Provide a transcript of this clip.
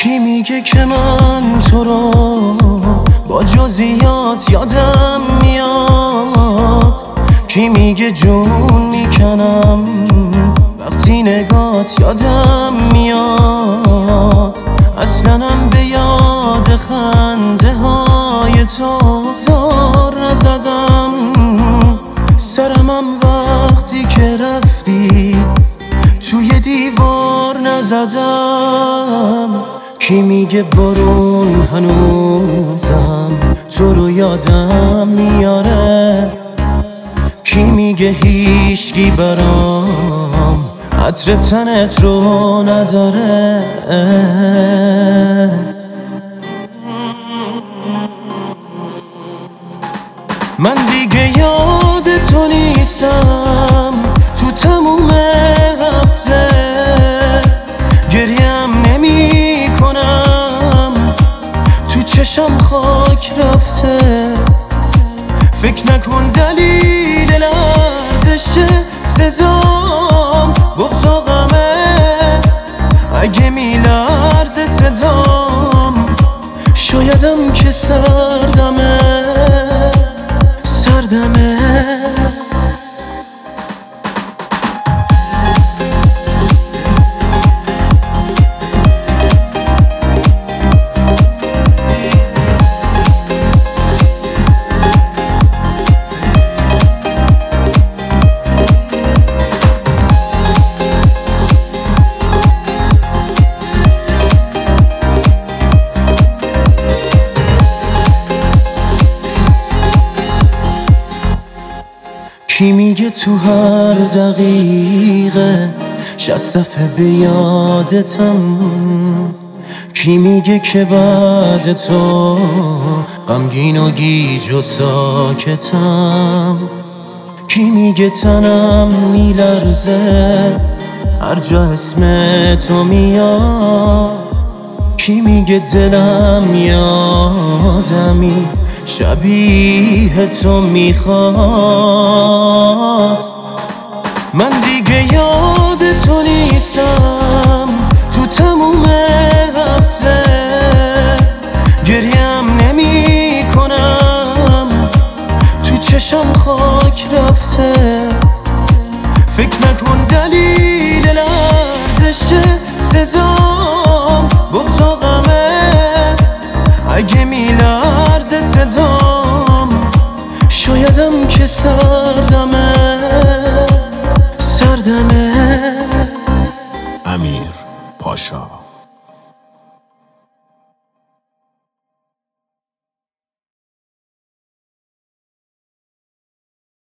کی میگه که من تو رو با جزئیات یادم میاد؟ کی میگه جون میکنم وقتی نگات یادم میاد؟ اصلنم به یاد خنده های تو زار نزدم، سرمم وقتی که رفتی توی دیوار نزدم. کی میگه بارون هنوزم تو رو یادم میاره؟ کی میگه هیچکی برام عطر تنت رو نداره؟ من دیگه یاد تو نیستم تو تموم هفته، گریم نمی کنم تو چشم خاک رفته. فکر نکن دلیل لرزش صدام بغض و غمه، اگه میلرزه صدام شایدم که سردمه. کی میگه تو هر دقیقه 60 دفعه به یادتم؟ کی میگه که بعد تو غمگین و گیج و ساکتم؟ کی میگه تنم میلرزه هر جا اسم تو میاد؟ کی میگه دلم یادمی شبیه تو میخواد؟ من دیگه یاد تو نیستم تو تموم هفته، گریم نمی کنم تو چشم خاک رفته. فکر نکن دلیل لرزش صدام بغض و غمه، اگه میلرزه صدام شایدم که سردمه. امیر پاشا.